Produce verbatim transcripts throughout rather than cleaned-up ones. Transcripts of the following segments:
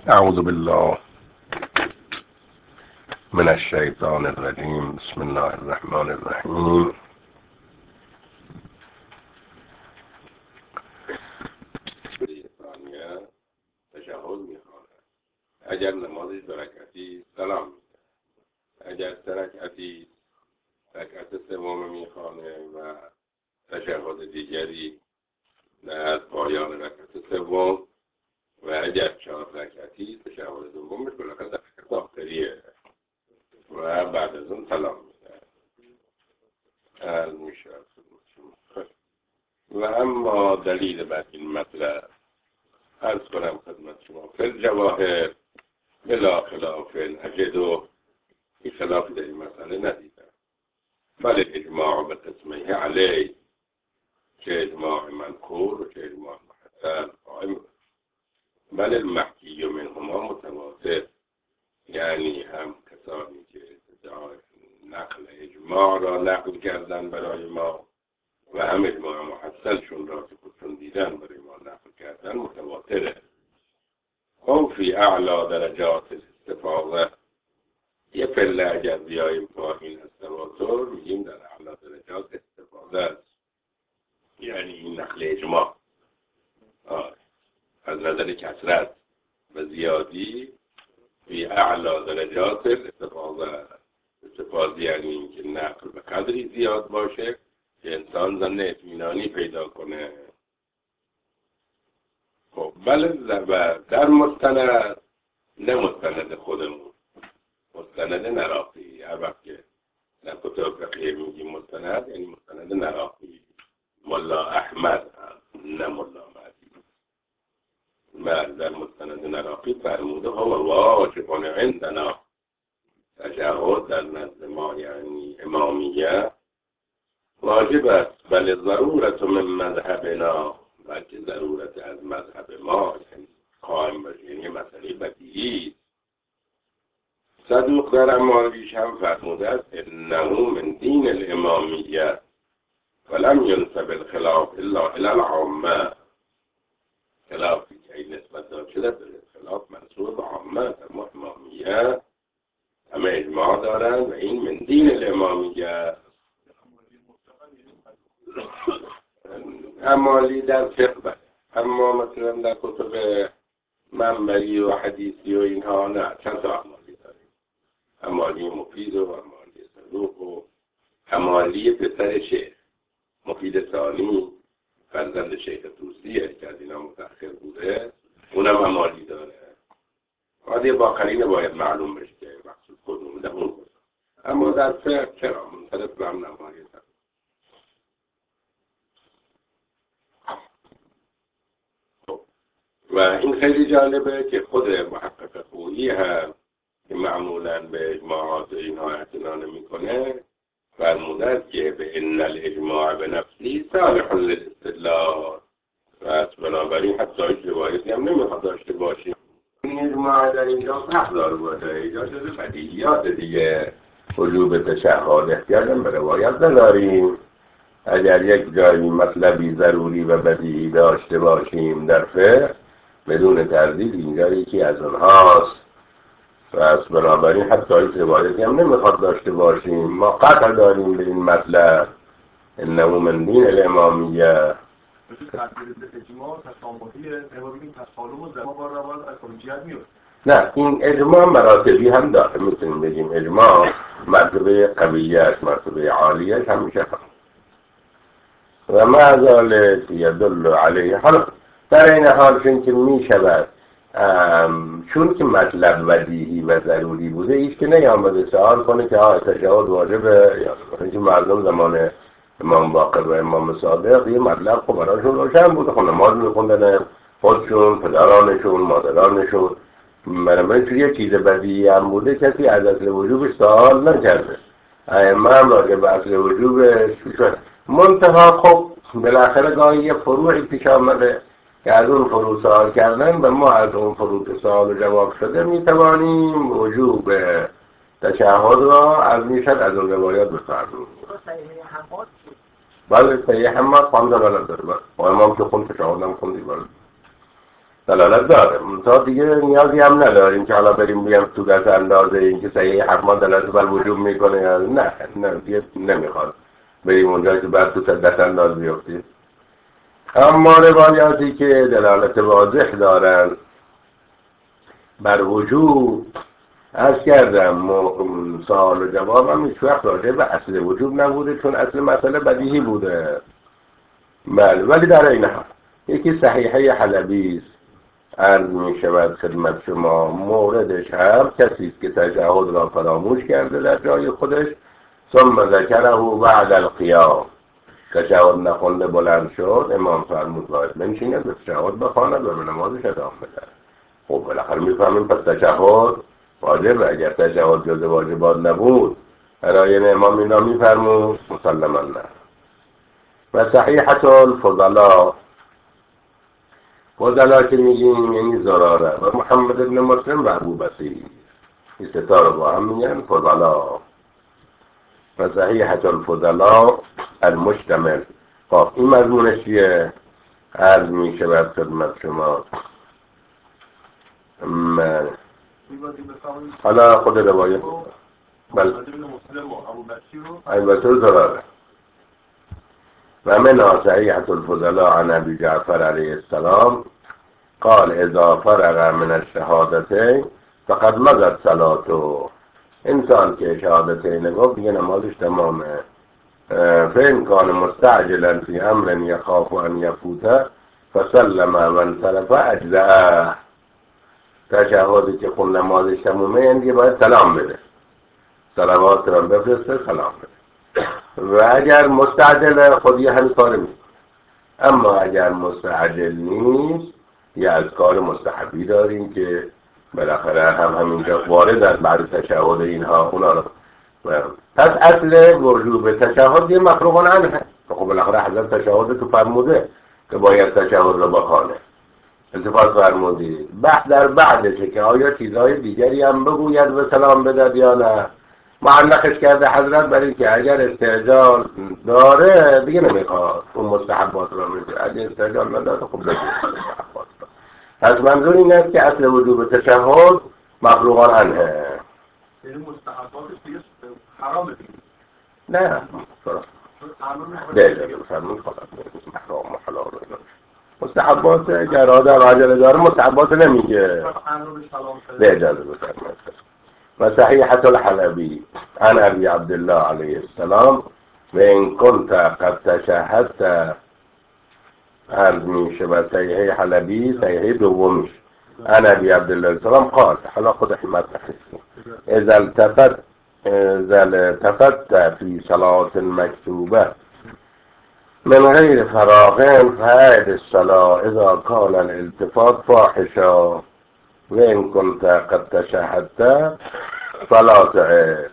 أعوذ بالله من الشيطان الرجيم. بسم الله الرحمن الرحیم. ثانیه تشهد میخواند. اگر نمازش دو رکعتی سلام میده. اگر سه رکعتی رکعت سوم میخوانه و تشهد دیگری در پایان رکعت سوم و اگر چهار رکعتی تشهد دومش بالاخره در رکعت آخریه و بعد از اون سلام میده. عرض میشه و اما دلیل بر این مطلب عرض کنم خدمت شما. فی الجواهر بلا خلاف اجد و این خلاف در این مسئله ندیدم، بل اجماع به قسمه علی، چه اجماع منکور و چه اجماع محسن قائم، بل المحکی منهما متواتر، یعنی هم کسانی که ادعای نقل اجماع را نقل کردن برای ما و هم اجماع محسنشون را که خودشون دیدن برای ما نقل کردن متواتره. او فی اعلا درجات استفاضه، یه پله اگر بیاییم پایین از تواتر میگیم در اعلا درجات استفاضه است، یعنی این نقل اجماع آه. از نظر کثرت و زیادی فی اعلا درجات استفاضه. استفاضه یعنی اینکه نقل به قدری زیاد باشه که انسان ظن اطمینانی پیدا کنه. خب بله در مستند، نه مستند خودمون، مستند نراقی. هر وقت که در کتب فقهی میگیم مستند یعنی مستند نراقی، ملا احمد هم نه ملا مهدی. بله در مستند نراقی فرموده ها و واجبان عندنا، تشهد در نزد ما یعنی امامیه واجب است، بل ضرورت من مذهبنا، بلکه ضرورت از مذهب ما یعنی قائم باشه، یعنی مسئله بدیهی. صدوق در امالیش هم فرموده است انه من دین الامامیه ولم ینسب الخلاف الا الى العامه، خلافی که این نسبت داد شده به خلاف منصوب به عامه، اما امامیه همه اجماع دارن و این من دین الامامیه. امالی در فقه، اما مثلا در کتب منبری و حدیثی و اینها نه، چند تا امالی داریم. امالی مفید و امالی صدوق و امالی پسر شیخ مفید ثانی فرزند شیخ توسی که از اینا متأخر بوده، اونم امالی داره. حالی با قرینه باید معلوم بشه که مقصود کدوم ده اون. اما در فقه چرا منطلب به هم امالی داره. و این خیلی جالبه که خود محقق خویی هم که معمولاً به اجماعات اینها اعتنا نمی‌کنه فرموده است که به ان الاجماع به نفسی صالح للاستدلال، و بنابراین حتی هیچ روایتی هم نمیخواد داشته باشیم. این اجماع در اینجا حق داره بوده، اینجا جز بدیهیات دیگه. وجوب تشهد احتیاج به روایت نداریم. اگر یک جایی مطلبی ضروری و بدیهی داشته باشیم در فقه بدون تردید اینجا یکی از اونهاست، و از بنابراین حتی هیچ روایتی هم نمیخواد داشته باشیم. ما قطع داریم به این مطلب انه من دین الامامیه. نه این اجماع مراتبی هم داره، میتونیم بگیم اجماع مرتبه قویش مرتبه عالیش همیشه هم و معذالک یدل علیه. حالا در این حال چون که می شود چون که مطلب بدیهی و ضروری بوده ایش که نیامده سوال کنه که آه تشهد واجبه یا اینکه مردم زمان امام باقر و امام صادق یه مطلب خب براشون روشن بوده، خب نماز میخوندن خودشون، پدرانشون، مادرانشون. بنابراین توی یه چیز بدیهی هم بوده کسی از اصل وجوبش سوال نکرده. ائمه هم راجع به اصل وجوبش شد. منتها خب بالاخره گاهی یه فروعی پیش آمده که از اون فروع سوال کردن و ما از اون فروع که سوال و جواب شده میتوانیم وجوب تشهد را از میشد از اون روایات بفرماییم. بله صحیح حماد خواندن الان داره و امام که خون تشهد هم خوندی. بله دلالت داره. تا دیگه نیازی هم نداریم که حالا بریم بیم تو دست اندازه این که صحیح حتما دلالت بر وجوب میکنه یا نه. نه دیگه نمیخواد بریم اونجا که بعد تو دست انداز بیفتیم. اما روایاتی که دلالت واضح دارن بر وجوب، عرض کردم سوال و جواب هم هیچ وقت راجع به اصل وجوب نبوده، چون اصل مسئله بدیهی بوده. بله، ولی در این حال یکی صحیحه حلبی است، عرض می شود خدمت شما، موردش هم کسی است که تشهد را فراموش کرده در جای خودش، ثم ذکره بعد القیام، تشهد نخونده بلند شد، امام فرمود باید بنشیند به تشهد بخواند و به نمازش ادامه بده. خب بالاخره میفهمیم پس تشهد واجبه. اگر تشهد جز واجبات نبود برای این امام اینا میفرمود مسلما نه. و صحیحة الفضلاء، فضلا که میگیم یعنی زراره و محمد ابن مسلم و ابو بصیر، این ستاره با هم میگن فضلاء. و صحیحة الفضلاء المشتمل. خب این مضمونش چیه؟ عرض میشه بر خدمت شما. حالا خود روایت بل البته زراره. و منها صحیحة الفضلاء عن ابي جعفر علیه السلام قال اذا فرغ من الشهادتين فقد مضت صلاته. انسان که شهادتین گفت دیگه نمازش تمامه. فإن كان مستعجلا في امر يخاف ان يفوته فسلم وانصرف اجزاءه. تشهدی که خون نمازش تمومه یعنی دیگه باید سلام بده، صلوات را بفرسته، سلام بده. و اگر مستعجل خودی همین کار میکنه. اما اگر مستعجل نیست یه از کار مستحبی داریم که بالاخره هم همینجا وارد از بعد تشهد اینها اونا رو. پس اصل وجوب تشهد یه مفروغ عنه. خب بالاخره حضرت تشهد تو فرموده که باید تشهد رو بخونه، التفات فرمودید. بحث در بعدشه که آیا چیزهای دیگری هم بگوید و سلام بدد یا نه. معلقش کرده حضرت برای که اگر استعجال داره دیگه نمیخواد اون مستحبات رو میگه، اگر استعجال نداره خب بگید مستحبات رو. پس منظور این است که اصل وجوب تشهد مفروغ عنه. یعنی مستحباتش دیگه حرامه دیگه؟ نه دیگه فرمون خلاص محرام و حلال و اینا. مستحبات اگر آدم عجله داره مستحبات نمیگه به اجازه بفرمایید. و صحیحة الحلبی عن ابی عبدالله علیه السلام و این کنت قد تشهدت، عرض میشه و صحیحه حلبی صحیحه دومیش عن ابی عبدالله علیه السلام قال، حالا خود احمد تحسین اذا التفت اذا التفت فی صلاة مکتوبه من غیر فراغ فعد الصلاة اذا كان الالتفات فاحشا و این کنت قد تشهدت فلا تعد.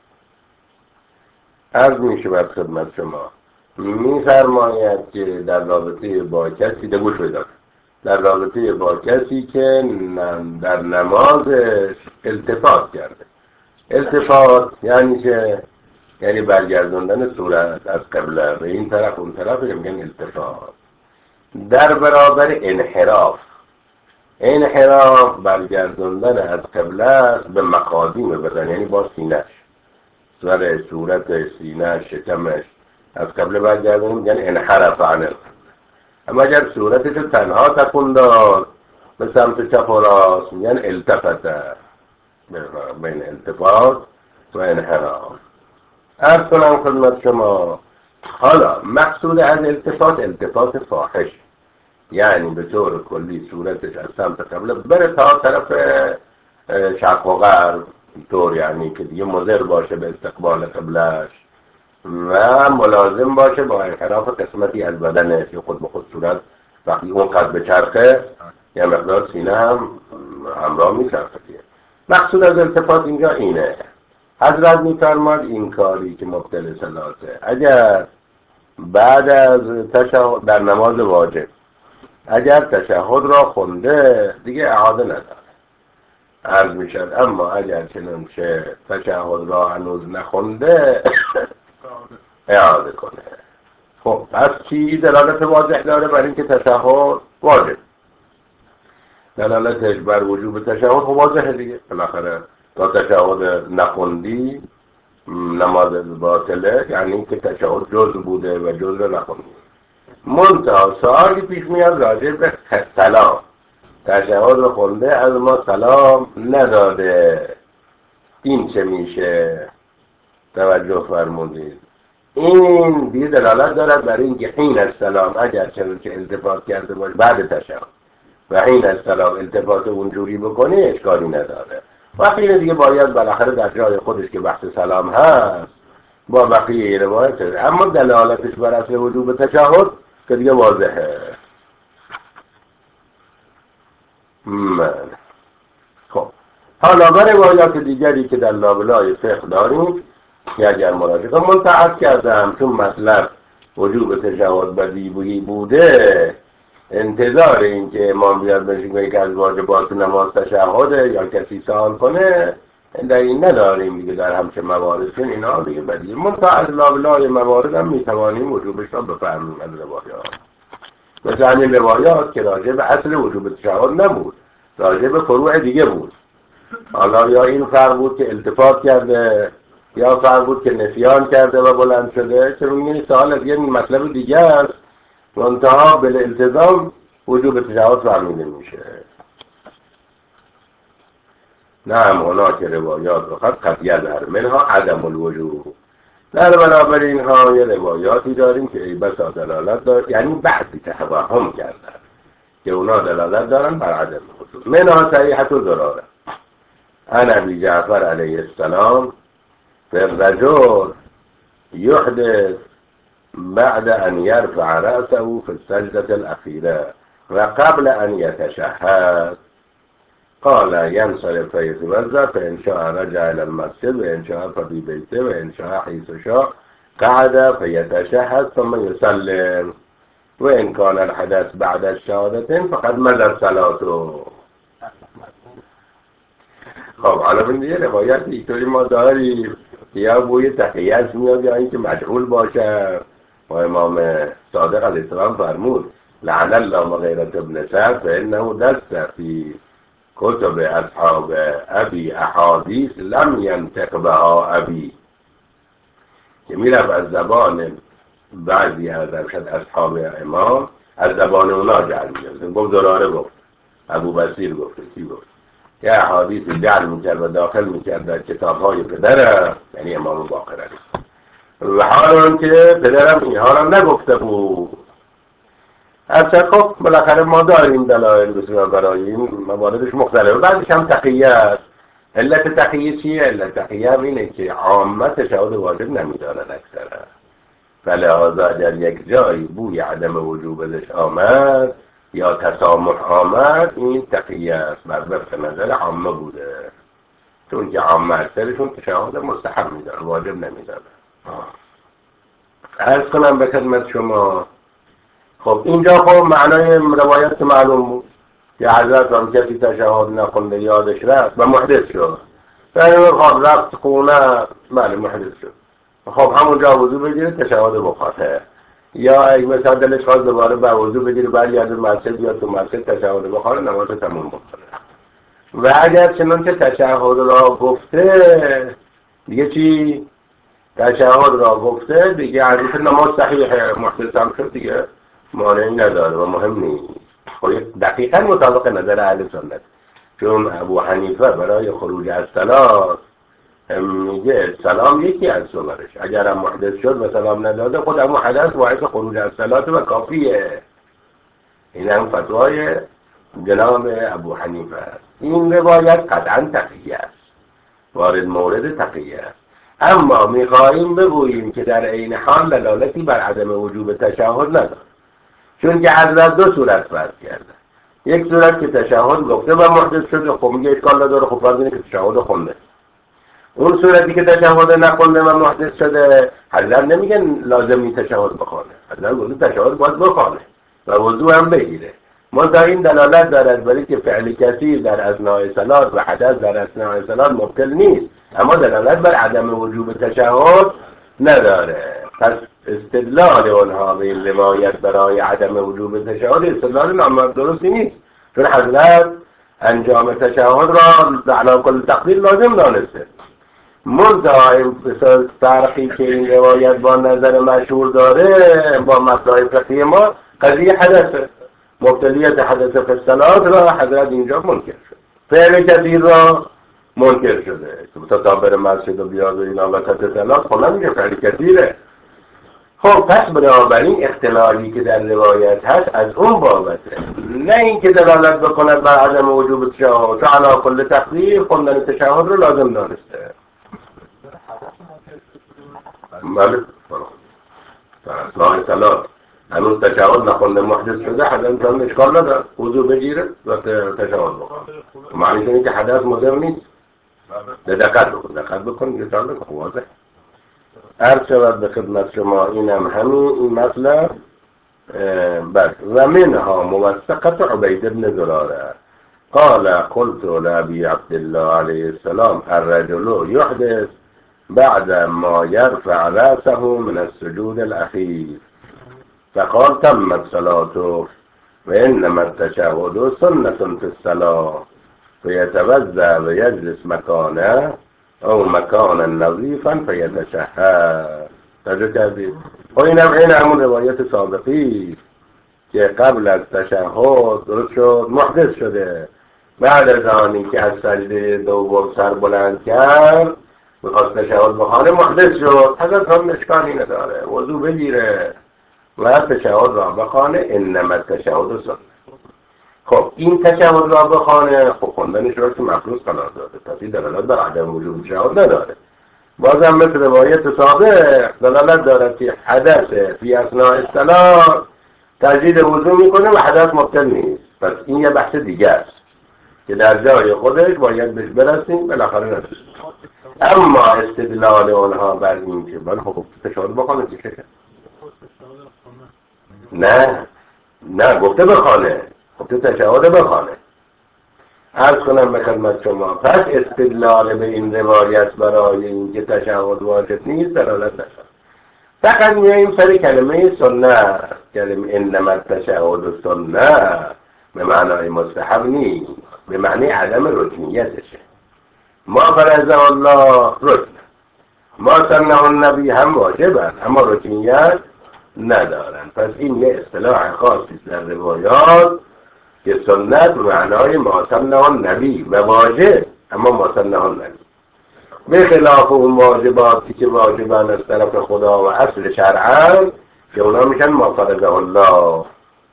عرض میشه بر خدمت شما، میفرماید که در رابطه با کسی دگوش بداد در رابطه با کسی که در نمازش التفات کرده. التفات یعنی که یعنی برگردوندن صورت از قبله به این طرف اون طرف، میگن التفات. در برابر انحراف، انحراف برگردوندن از قبله به مقادیم بدن، یعنی با سینه‌اش، سر صورت، سینه، شکمش از قبله برگردوندن میگن انحرف عن القبله. اما اگر صورتش رو تنها تکون داد به سمت چپ و راست میگن التفت. بین التفات و انحراف. عرض کنم خدمت شما، حالا مقصود از التفات التفات فاحش، یعنی به طور کلی صورتش از سمت قبله بره تا طرف شرق و غرب، طور یعنی که دیگه مضر باشه به استقبال قبلش و ملازم باشه با انحراف قسمتی از بدنش. خود به خود صورت وقتی اون قد به چرخه یا مقدار سینه هم همراه میچرخه. مقصود از التفات اینجا اینه. حضرت میفرماد این کاری که مبطل صلاته اگر بعد از تشهد در نماز واجب اگر تشهد را خونده دیگه اعاده نداره، عرض میشد. اما اگر چنانچه تشهد را هنوز نخونده اعاده کنه. خب پس چی دلالت واضح داره برای اینکه تشهد واجب؟ دلالتش بر وجوب تشهد خب واضحه دیگه. بالاخره تا تشهد نخوندی نماز باطله، یعنی اینکه تشهد جز بوده و جز نخوندی. منتها سوالی پیش میاد راجع به سلام. تشهد رو خونده از ما سلام نداده، این چه میشه؟ توجه فرمودید. این دیگه دلالت دارد برای اینکه حین السلام اگر چنین که التفات کرده باشه بعد تشهد و حین السلام التفات اونجوری بکنه اشکالی نداره. وقتی دیگه باید بالاخره در جای خودش که بحث سلام هست با بقیه روایت، اما دلالتش بر اصل وجوب تشهد که دیگه واضحه. من. خب حالا بر روایات دیگری که در لابلای فقه داریم که اگر مراجعه منتعد کردم چون مطلب وجوب تشهد بدیهی بوده، انتظار این که امام بیاد بشه که از واجبات نماز تشهده یا کسی سوال کنه در این نداریم دیگه. در همچه موارد چون اینا دیگه بدیهی منتعد لابلای موارد هم میتوانیم وجوبش را بفهمیم از روایات. مثل همین روایات که راجع به اصل وجوب تشهد نبود، راجع به فروع دیگه بود. حالا یا این فرق بود که التفات کرده یا فرق بود که نسیان کرده و بلند شده، چون این سوال از یه مطلب دیگه است منتها بالالتزام وجوب تشهد فهمیده میشه. نعم هناك روایات فقط قد یظهر منها عدم الوجوب. در برابر اینها یه روایاتی داریم که ای بسا دلالت دار، یعنی بعضی توهم کردن که اونا دلالت دارن بر عدم الوجوب. منها صحیحة ضراره عن ابی جعفر علیه السلام فالرجل يحدث بعد أن يرفع رأسه في السجدة الأخيرة وقبل أن يتشهد قال ينصرف فيتوضأ فإن شاء رجع إلى المسجد وإن شاء ففي بيته وإن شاء حيث شاء قعد فيتشهد ثم يسلم وإن كان الحدث بعد الشهادتين فقد مضت صلاته. خب حالا من دیگه روایت اینطوری ما داریم یا بوی تقییت میاد یا اینکه مجهول باشه و امام صادق علیه السلام فرمود لعن الله مغیرة ابن سعد فإنه دست فی کتب اصحاب ابی احادیث لم ینطق بها ابی، که میرفت از زبان بعضی از اصحاب امام از زبان اونا جعل میاد. گفت زراره گفت، ابو بصیر گفت، کی گفت، یه احادیث جعل میکرد و داخل میکرد در کتابهای پدرم، یعنی امام باقر علیه، و حال که پدرم اینها را نگفته بود. اصلا خب بالاخره ما داریم دلایل بسیار برای این مواردش مختلفه. بعدش هم تقیه است. علت تقیه چیه؟ علت تقیه هم اینه که عامت تشهد واجب نمیدارن اکثرا، فلهذا اگر یک جایی بوی عدم وجوب ازش آمد یا تسامح آمد این تقیه است، بر وفق نظر عامه بوده، چون که عامه اکثرشون تشهد مستحب میدارن واجب نمیدارن. عرض کنم به خدمت شما خب اینجا خب معنای روایت معلوم بود که حضرت هم کسی تشهد نخونده یادش رفت و محدث شد، یعنی خب رفت خونه بله محدث شد، خب همونجا وضو بگیره تشهد بخواه، یا اگه مثلا دلش خواست دوباره به وضو بگیره برگرده مسجد بیاد تو مسجد تشهد بخواه نماز تموم بکنه. و اگر چنان که تشهد را گفته دیگه چی؟ تشهد را گفته دیگه حدیث نماز صحیح محدث هم شد دیگه مانعی نداره و مهم نیست. خب دقیقا مطابق نظر اهل سنت، چون ابو حنیفه برای خروج از صلات میگه سلام یکی از سنتش، اگر هم محدث شد و سلام نداده خود همون حدث باعث خروج از صلات و کافیه. این هم فتوای جناب ابو حنیفه است. این روایت قطعا تقیه است، وارد مورد تقیه است. اما میخواهیم بگوییم که در عین حال دلالتی بر عدم وجوب تشهد نداره، چون که حضرت دو صورت فرض کرده. یک صورت که تشهد گفته و محدث شده، خب میگه اشکال نداره، خب فرض اینه که تشهد خونده. اون صورتی که تشهد نخونده و محدث شده حضرت نمیگن لازمی تشهد بخونه، حضرت گفته تشهد باید بخونه و وضو هم بگیره. منتها این دلالت دارد برای که فعل کثیر در اثناء صلات و حدث در اثناء صلات مبطل نیست، اما دلالت بر عدم وجوب تشهد نداره. پس استدلال اونها به این روایت برای عدم وجوب تشهد استدلال نامرد درستی نیست، چون حضرت انجام تشهد را علی کل تقدیر لازم دانسته. منتها این فرقی که این روایت با نظر مشهور داره با مطلع فقهی ما قضیه حدثه. مبتدیت حدث فی الصلاة را حضرت اینجا منکر شد. فعل کثیر را منکر شده که تا بره مسجد و بیاد و اینا وسط صلات خب نمیگه فعل کثیره. خب پس بنابراین اختلالی که در روایت هست از اون بابته، نه این که دلالت بکند بر عدم وجوب تشهد. تا علی کل تقدیر خوندن تشهد رو لازم دانسته. بله در اثناء صلات هنوز تشهد نخونده محدث شده، حدث انسان اشکال نداره وضو بگیره و تشهد بکنه. معنیش اینه که حدث مضر نیست. دقت بکن دقت بکن مثال بکن واضح. عرض شود به خدمت شما اینم همین این مطلب. بس و منها موثقت عبید بن زراره قال قلت لأبي عبد الله عليه السلام الرجل يحدث بعد ما يرفع رأسه من السجود الأخير فقال تمت صلاته وإنما التشهد سنة في الصلاة فيتوضأ ويجلس مكانه او مكانا نظيفا فيتشهد. توجه کردید؟ و اینم این همون روایت سابقی که قبل از تشهد درست شد محدث شده، بعد از آنی که از سجده دوم سر بلند کرد میخواست تشهد بخوانه محدث شد. حضرت هم اشکالی نداره وضو بگیره و تشهد را بخوانه. انما التشهد سنة. خب این تشهد را بخوانه، خب خوندنش را که مخلوص قرار داده، پس این دلالت بر عدم وجوب تشهد نداره. بازم مثل روایت سابق دلالت دارد که حدث فی اثناء الصلاة تجدید وضو میکنه و حدث مبطل نیست. پس این یه بحث دیگه است که در جای خودش باید بهش برسیم، بالاخره نرسیم. اما استدلال اونها بر این که من خب تشهد بخوانه چه شد؟ نه نه گفته بخوانه، گفته تشهد بخوانه. عرض کنم به خدمت شما پس استدلال به این روایت برای این که تشهد واجب نیست دلالت نشد. فقط میاییم سر کلمه سنت، کلمه انما التشهد سنه به معنای مستحب نیست، به معنی عدم رکنیتشه. ما فرض الله رکن، ما سنه النبی هم واجبن اما رکنیت ندارن. پس این یه اصطلاح خاصی در روایات که سنت به معنای ما سنه النبی و واجب اما ما سنه النبی، به خلاف اون واجباتی که واجبن از طرف خدا و اصل شرعن که اونا میشن ما فرض الله.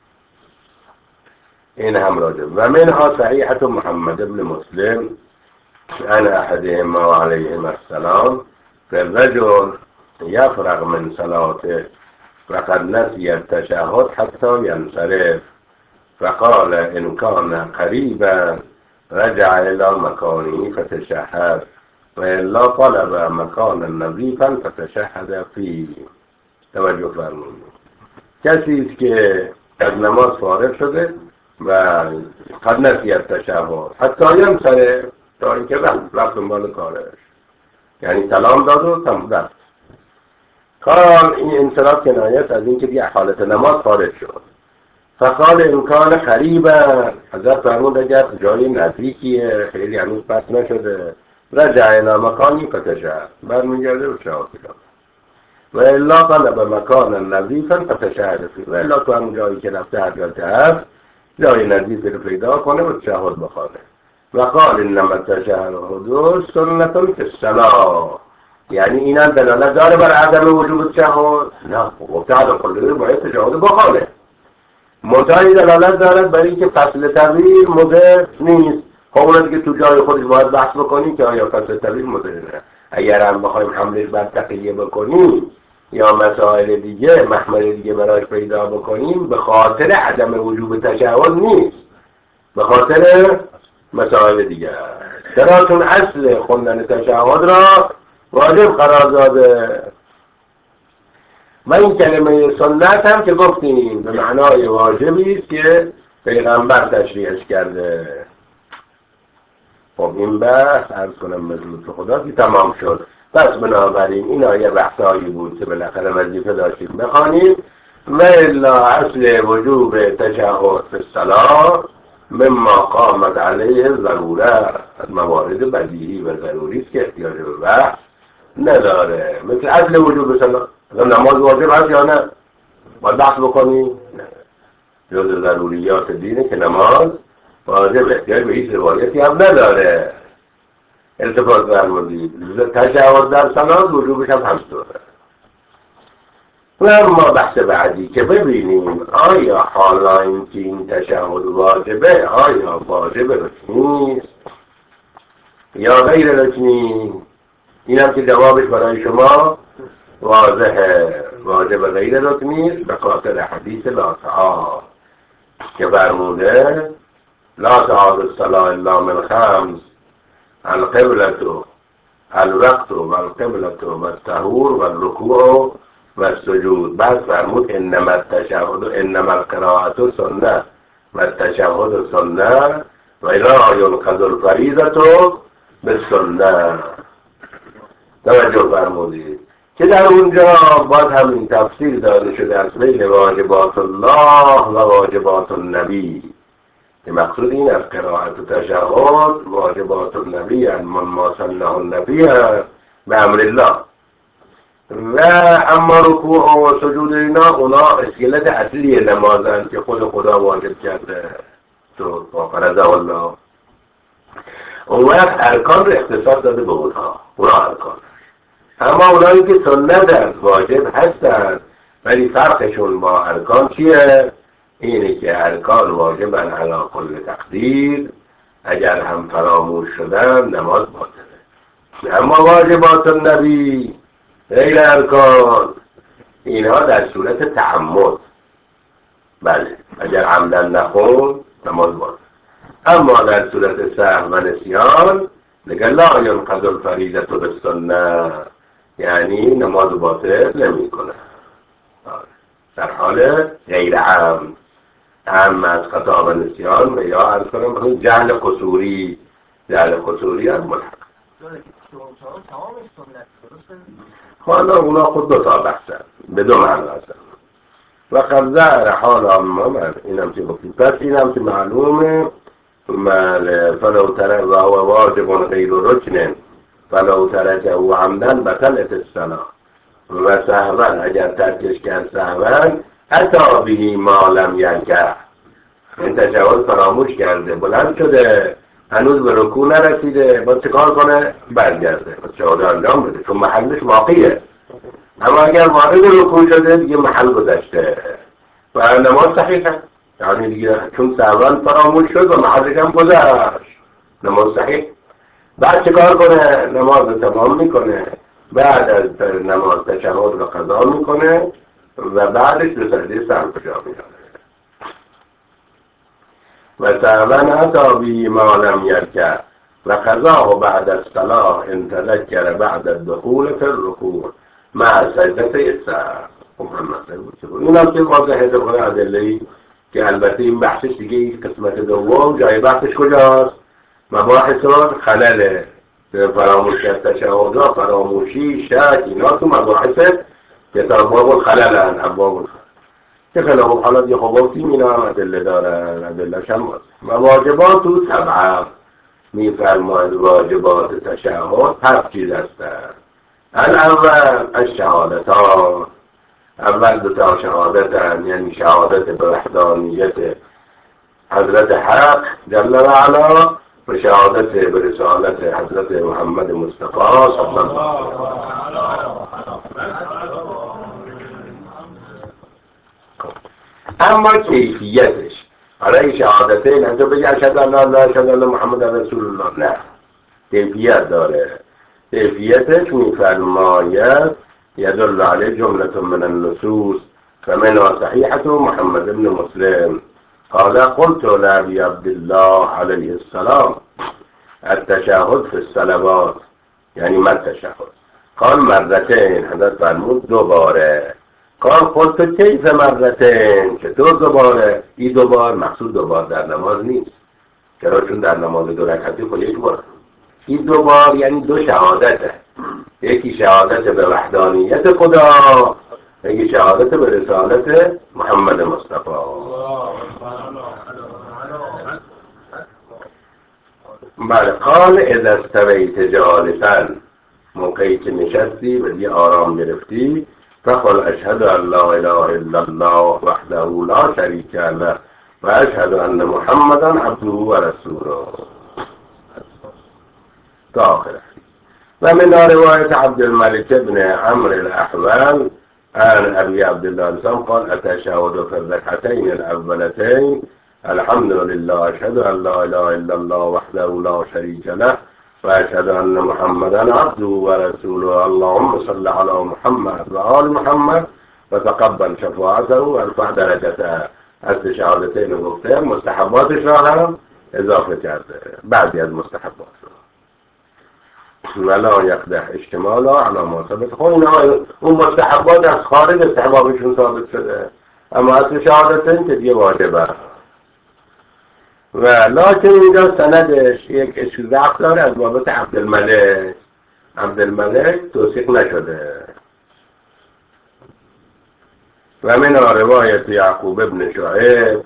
این هم راجب. و منها صحیحة محمد بن مسلم عن احدهما علیهم السلام فالرجل يفرغ من صلاته وقد نسي التشهد حتى ينصرف فقال إن كان قريبا رجع إلى مكانه فتشهد وإلا طلب مكانا نظيفا فتشهد فيه. توجه فرمایید. کسی است که از نماز فارغ شده و قد نسی التشهد حتی ینصرف، تا اینکه رفت رفت دنبال کارش، یعنی سلام داد و تم رفت. قال این انصراف کنایت از اینکه دیگه حالت نماز خارج شد. فقال امکان قریبا، حضرت فرمود اگر جای نزدیکیه خیلی هنوز پس نشده، رجع الی مکانی فتشهد، برمیگرده و شهادت میده. و الا طلب مکان نظیفا فتشهد فیه، و الا تو همون جایی که رفته هر جا هست جای نظیف رو پیدا کنه و تشهد بخوانه. و قال انما التشهد سنة فی الصلاة، یعنی این هم دلالت داره بر عدم وجوب تشهد؟ نه، گفته علی کل باید تشهد بخوانه. منتهی دلالت دارد برای اینکه فصل طویل مضر نیست. خب اون دیگه تو جای خودش باید بحث بکنیم که آیا فصل طویل مضر نه. اگر هم بخوایم حملش بر تقیه بکنیم یا مسائل دیگه محمل دیگه برایش پیدا بکنیم، به خاطر عدم وجوب تشهد نیست، به خاطر مسائل دیگه. چرا؟ چون اصل خوندن تشهد را واجب قرار داده. و این کلمه سنت هم که گفتیم به معنای واجبی است که پیغمبر تشریحش کرده. خب این بحث عرض کنم مجلس خدا که تمام شد. پس بنابراین این آیه بحثایی بود که بالاخره وظیفه داشتیم بخوانیم. و الا اصل وجوب تشهد فی الصلاة مما قامت علیه ضروره، از موارد بدیهی و ضروری است که احتیاج به بحث نداره، مثل اصل وجوب صلاة. نماز واجب هست یا نه؟ باید بحث بکنی؟ نه. جز ضروریات دینه که نماز واجب، احتیاج به هیچ روایتی هم نداره. التفات فرمودید تشهد در صلاة وجوبش هم همطوره. و اما بحث بعدی که ببینیم آیا حالا این که این تشهد واجبه، آیا واجب رکنی است یا غیر رکنی؟ این هم که جوابش برای شما واضحه، واجب غیر رکنی است به خاطر حدیث لا تعاد که فرموده لا تعاد الصلاة الا من خمس، القبلة الوقت و القبلة و الطهور و الرکوع و السجود. بعد فرمود انما التشهد انما القراءة سنة و التشهد سنة و لا ينقض الفریضة بالسنة. توجه فرمودید که در اونجا باز همین تفسیر داده شده از بین واجبات الله و واجبات النبی، که مقصود این از قرائت و تشهد واجبات النبی من ما سنه النبی به امر الله، و اما رکوع و سجود اینا اونا اسکلت اصلی نمازن که خود خدا واجب کرده تو فرض الله. اون وقت ارکان رو اختصاص داده به اونها، اونا ارکان. اما اونایی که سنت واجب هستن ولی فرقشون با ارکان چیه؟ اینه که ارکان واجبن علی کل تقدیر، اگر هم فراموش شدن نماز باطله. اما واجبات النبی غیر ارکان، اینها در صورت تعمد، بله اگر عمدن نخون نماز باطله. اما در صورت سهو و نسیان دیگه لا ینقض الفریضة بالسنة، یعنی نماز باطل نمی کنه در حال غیر عمد، عمد از خطا و نسیان و یا عرض کنم جهل قصوری، جهل قصوری از ملحق. حالا اونا خود دو تا بحثن، به دو معنی هستن و قبضه حالا من اینم که گفتیم. پس اینم که معلومه فلو ترک و هو واجب غیر رکن فلو ترک او عمدن بطلت الصلاة و سهوا اگر ترکش کرد سهوا حتی بهی ما لم ینکه، این تشهد فراموش کرده بلند شده هنوز به رکوع نرسیده، باید چه کار کنه؟ برگرده تشهد انجام بده چون محلش واقعیه. اما اگر وارد رکوع شده دیگه محل گذشته و نماز صحیحه، یعنی دیگه چون سهوا فراموش شد و محلش هم گذشت نماز صحیح. بعد چه کار کنه؟ نماز رو تمام میکنه، بعد از نماز تشهد رو قضا میکنه و بعدش به سجده سهو جا میاره و سهوا حتی بهی ما لم ینکه و قضاه بعد الصلاة ان تذکر بعد الدخول فی الرکوع مع سجده السهو. این هم که واضحه طبق ادله‌ای که البته این بحثش دیگه قسمت دوم جای بحثش کجاست؟ مباحث خلل فراموش کرد تشهد، فراموشی، شک، اینا تو مباحث کتاب باب الخلل هن ابواب الخلل که خلاف حالا یه خواباتیم اینا هم ادله دارن، ادله شم واجبات و سبعه میفرماید واجبات تشهد هفت چیز هستن. الاول الشهادتان، اول دو تا شهادتن، یعنی شهادت به وحدانیت حضرت حق جل و علا و شهادت به رسالت حضرت محمد مصطفی صلی الله علیه و اما کیفیتش، حالا این شهادتین انجا بگی اشهد ان لا اله الا الله اشهد ان محمد رسول الله، نه، کیفیت داره. کیفیتش میفرماید یدل علیه جملة من النصوص فمنها صحیحة محمد بن مسلم قال قلت لأبي عبد الله عليه السلام التشهد في الصلوات یعنی ما التشهد؟ قال مرتين، حضرت فرمود دوباره. قال قلت کیف مرتين، چطور دوباره؟ این دوبار مقصود دوبار در نماز نیست، چرا؟ چون در نماز دو رکعتی خود یک بار. این دوبار یعنی دو شهادته، یکی شهادت به وحدانیت خدا، یکی شهادت به رسالت محمد مصطفی. بله قال اذا استویت جالسا، موقعی که نشستی و دیگه آرام گرفتی، فقل اشهد ان لا اله الا الله وحده لا شریک له و اشهد ان محمدا عبده و رسوله تا آخره. و من روایت عبدالملك بن عمرو الاحول عن ابي عبد الله الاسلام قال التشهد في الركعتين الاولتين الحمد لله اشهد ان لا اله الا الله وحده لا شريك له واشهد ان محمدا عبده ورسوله اللهم صل على محمد وآل محمد وتقبل شفاعته وارفع درجته. از شهادتین گفته مستحباتش را هم اضافه کرده بعضی از مستحبات را ولا یقدح اشتمالا علی ما ثبت. خب اون مستحبات از خارج استحبابشون ثابت شده، اما از شهادتین که دیگه واجبه. و لکن اینجا سندش یک ضعف داره از بابت عبدالملک. عبدالملک توثیق نشده. و من روایت یعقوب ابن شعیب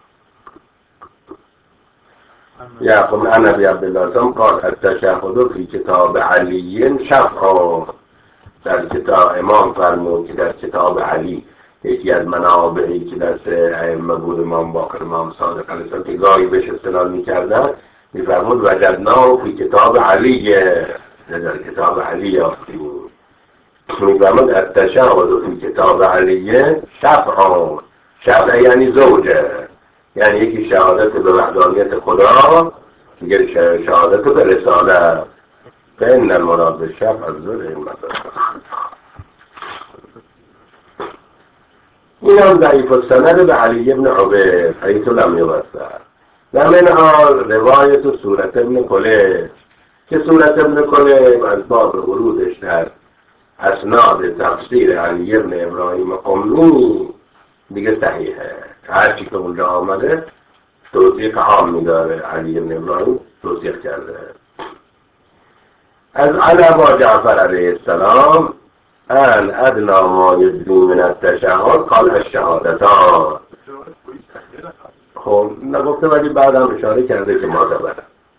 یعقوب عن ابی عبدالله قال التشهد فی کتاب علی شفع. در کتاب امام فرمود که در کتاب علی یکی از منابعی که دست ائمه بود امام باقر امام صادق علیه السلام که گاهی بهش استدلال می‌کردن می‌فرمود وجدناه فی کتاب علی، در کتاب علی یافتیم. می‌فرمود التشهد فی کتاب علی شفع. شفع یعنی زوجه، یعنی یکی شهادت به وحدانیت خدا، دیگه شهادت به رسالت. فإن المراد بالشفع الزوج این مطلب. این هم ضعیف السند به علی ابن عبید حیث لم یوثق. و منها روایت سورت ابن کلیب که سورت ابن کلیب از باب ورودش در اسناد تفسیر علی ابن ابراهیم قمی دیگه صحیحه. هرچی که اونجا آمده توثیق عام می‌داره. علی ابن ابراهیم توثیق کرده. از علی با جعفر علیه السلام ان ادنا ما یجزی من التشهد قال الشهادتان. خب نگفته ولی بعد هم اشاره کرده که معتبره.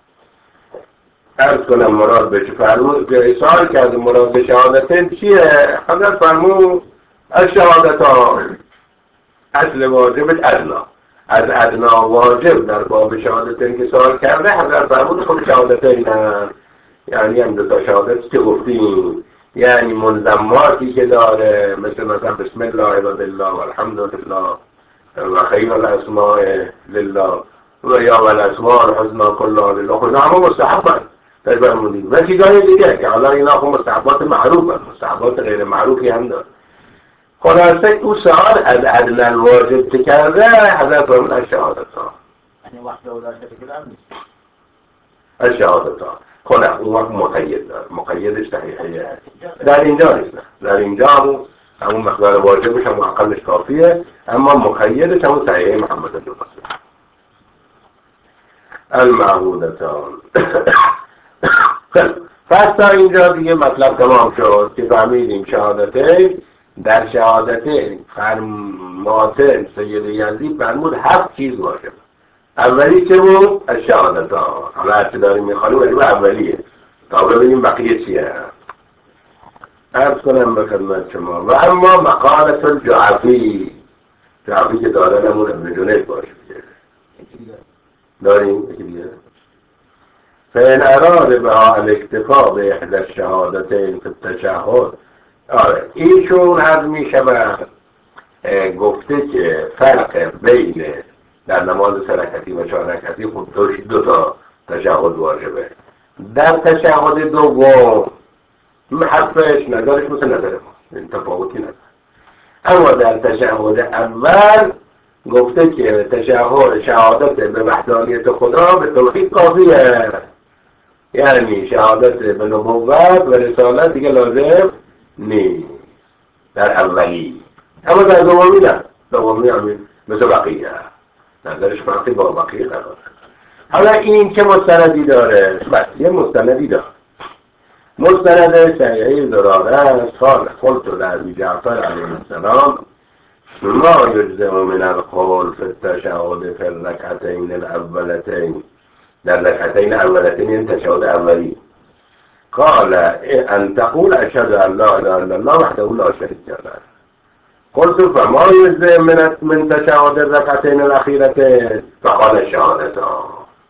عرض کنم مراد به چه فرمود که سوال کرده مراد به شهادتین چیه؟ حضرت فرمود الشهادتان اصل واجبت ادنا. از ادنا واجب در باب شهادتین که سوال کرده حضرت فرمود خب شهادتین نه، یعنی هم دو تا شهادت که گفتیم، یعنی منظماتی که داره مثل مثلا بسم الله و بالله و الحمدلله و خیر الاسماء لله و یا و الاسماء الحسنا کلها لله. خب همه مستحبن در فرمودیم و چیزای دیگه که حالا اینا خب مستحبات معروفن، مستحبات غیر معروفی هم داره. خلاصه او سوال از ادنى الواجب که کرده حضرت فرمود الشهادتان. یعنی وقت اولاد که هم نیست الشهادتان. خب اون وقت مقید داره، مقیدش صحیحه. در اینجا نیست، در اینجا همون همون مقدار واجبش هم اقلش کافیه، اما مقیدش همون صحیحه محمد بن مسلم. المعهودتان. پس تا اینجا دیگه مطلب تمام شد که فهمیدیم شهادتین. در شهادتین فرماتن سید یزدی فرمود هفت چیز واجب. اولی چه بود؟ الشهادتان. حالا هرچی داریم میخوانیم ولی به اولیه تا ببینیم بقیه چیه. عرض کنم به خدمت شما و اما مقالت الجعفی، جعفی که داره نمون ابن جنید باشه داریم یکی دیگه. فإن اراد بها الاکتفا به احدى الشهادتین فی التشهد. آره ایشون هر میشود گفته که فرق بین در نماز سه رکعتی و چهار رکعتی خود دو تا تشهد واجبه. در تشهد دوم حرفش نظرش مثل نظر ما این تفاوتی نداره، اما در تشهد اول گفته که تشهد شهادت به وحدانیت خدا به توحید کافیه، یعنی شهادت به نبوت و رسالت دیگه لازم نیست در اولی، اما در دومی نه. دومی همین مثل بقیه نظرش فرقی با بقیه قرار. حالا این که مستندی داره؟ بس یه مستندی داره. مستند صحیحه زراره است. قال قلت لأبي جعفر علیه السلام ما یجزم من القول فی التشهد فی الرکعتین الاولتین در رکعتین اولتین این تشهد اولی. قال ان تقول اشهد ان لا اله الا الله وحده لا شريك له. قلت فما يلزم من من تشهد الركعتين الاخيرتين؟ فقال الشهادتان.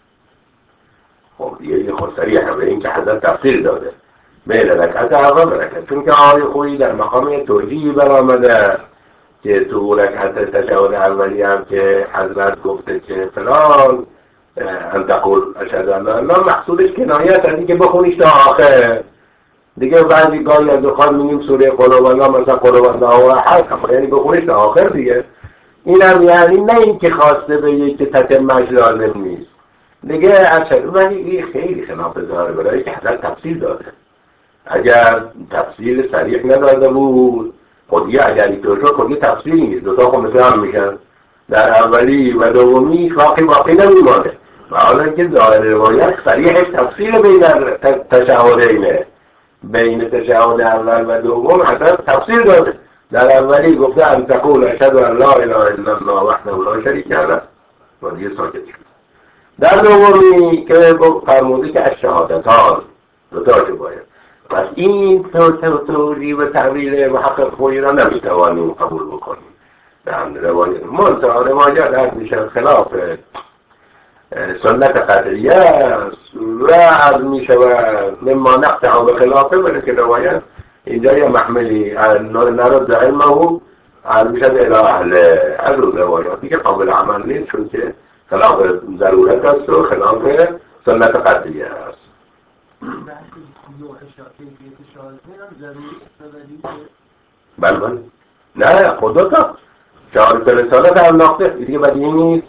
خب دیگه خود صریحه به این که حضرت تفسیر داده بین رکعت اول و رکعت، چون که آقای خویی در مقام توجیهی برآمده که تو رکعت تشهد اولی هم که حضرت گفته که فلان ان تقول اشهد ان لا اله الا الله، مقصودش کنایت از اینکه بخونیش تا آخر. دیگه بعضی گاهی از اوقات میگیم سوره قل هو الله مثلا قل هو الله احد، یعنی بخونیش تا آخر دیگه. اینم یعنی نه اینکه خواسته بگه که تتمش لازم نیست دیگه اصلا، ولی این خیلی خلاف ظاهر برای که حضرت تفصیل داده. اگر تفصیل صریح نداده بود خودی اگر اینطور شد خودی تفصیل نیست، دوتا خود مثل هم میشن، در اولی و دومی باقی باقی نمیمانه. و حالا که ظاهر روایت صریحش تفصیل بین تشهدینه، بین تشهد اول و دوم حضرت تفصیل داده. در اولی گفته ان تقول اشهد ان لا اله الا الله وحده لا شریک له و دیگه ساکت شد. در دومی که فرموده که الشهادتان دوتاشو باید. پس این توجیه و تعبیر محقق خویی را نمیتوانیم قبول بکنیم. در روایت منتها روایت هست میشه خلاف سنت قطعیه است و از میشود مما نقطع به خلافه، بله که روایت اینجا یه محملی نرد علمه از میشد الى اهل از اون روایات دیگه قابل عمل نیست، چون که خلاف ضرورت است و خلاف سنت قطعیه است. بله بله نه خودتا شهادت رسالت هم ناقصه دیگه بدیهی نیست.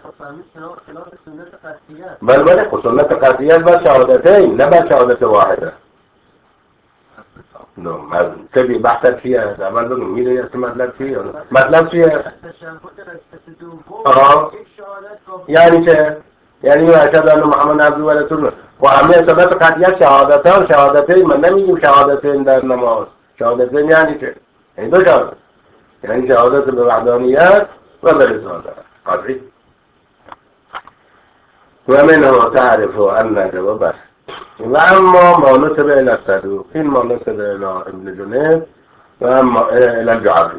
بله بله خود سنت قطعیه و شهادتین نه بر شهادت واحده. نه کبی بحثت چیه؟ اول بگم میدونی اصلا مطلب چیه؟ مطلب چیه؟ آه یعنی چه؟ یعنی اشهد ان محمد عبده و رسوله و همه سنت قطعیه شهادتان شهادتین. من نمیگیم شهادتین در نماز. شهادتین یعنی چه؟ یعنی دو شهادت، یعنی شهادت به وحدانیت و به رسالت قطعی. و منه تعرف ان جواب و اما ما نسب الى الصدوق، این ما نسب الى ابن جنيد و اما الى الجعفي.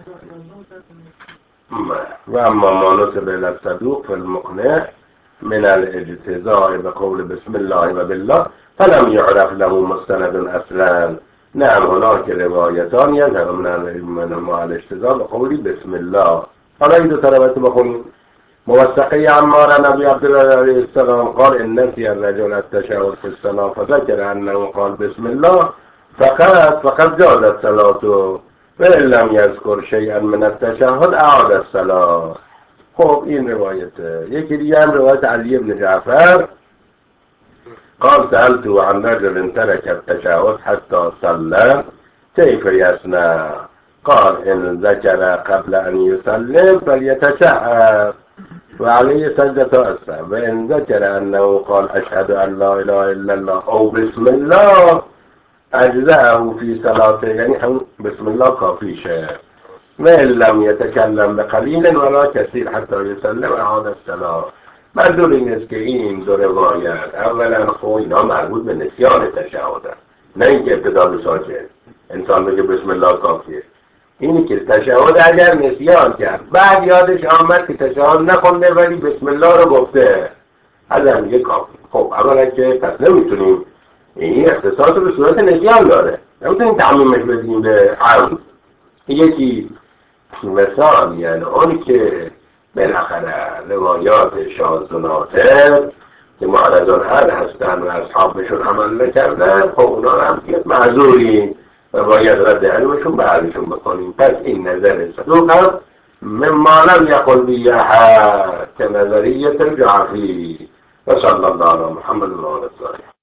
و اما ما نسب الى الصدوق في المقنع من الاجتزاء بقول بسم الله و بالله فلم يعرف له مستند اصلا. نعم هناك روایتان یظهر من ما الاجتزاء بقول بسم الله. حالا این دو تا روایت بخونیم. موثقه عمار نبی عبدالله علیه السلام قال ان نسي الرجل التشهد في الصلاه فذكر انه قال بسم الله فقط فقد جازت صلاته وان لم يذكر شيئا من التشهد اعاد الصلاه. خب این روایت. یکی دیگه هم روایت علی بن جعفر قال سألت عن رجل ترك التشهد حتى صلى كيف يصنع؟ قال ان ذكر قبل ان يسلم فليتشهد وعليه سجدة أسفل، وإن ذكر أنه قال أشهد أن لا إله إلا الله أو بسم الله أجزأه في صلاته، يعني بسم الله كافي شيء. وإن لم يتكلم بقليل ولا كثير حتى يسلم أعاد الصلاة. منظور این است که این دو روایت اولا خب اینا مربوط به نسیان تشهد، نه اینکه ابتدا به ساکت انسان بگه بسم الله کافیه. اینی که تشهد اگر نسیان کرد بعد یادش آمد که تشهد نخونده ولی بسم الله رو گفته از هم میگه کافی. خب اولا که پس نمیتونیم این اختصاص به صورت نسیان داره، نمیتونیم تعمیمش بدیم به عمد. یکی مثال یعنی اونی که بالاخره روایات شاذ و نادر که معرضان حل هستن و اصحابشون عمل نکردن خب اونا هم که معذوری و باید رد علمشون به علمشون بکنیم. پس این نظر صدوق هم مما لم یقل بی احد که نظریت الجعفی و صلی الله علی محمد و آله الطاهرین.